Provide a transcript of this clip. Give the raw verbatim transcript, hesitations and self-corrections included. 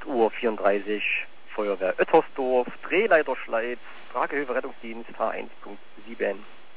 Uhr vierunddreißig, Feuerwehr Oettersdorf, Drehleiter Schleiz, Tragehilfe Rettungsdienst H eins Punkt sieben.